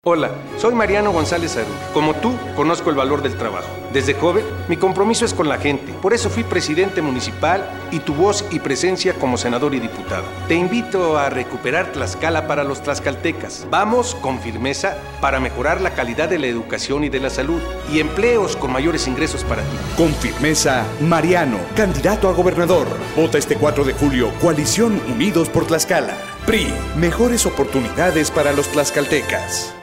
Hola, soy Mariano González Harur. Como tú, conozco el valor del trabajo. Desde joven, mi compromiso es con la gente. Por eso fui presidente municipal y tu voz y presencia como senador y diputado. Te invito a recuperar Tlaxcala para los tlaxcaltecas. Vamos con firmeza para mejorar la calidad de la educación y de la salud y empleos con mayores ingresos para ti. Con firmeza, Mariano, candidato a gobernador. Vota este 4 de julio, Coalición Unidos por Tlaxcala. PRI, mejores oportunidades para los tlaxcaltecas.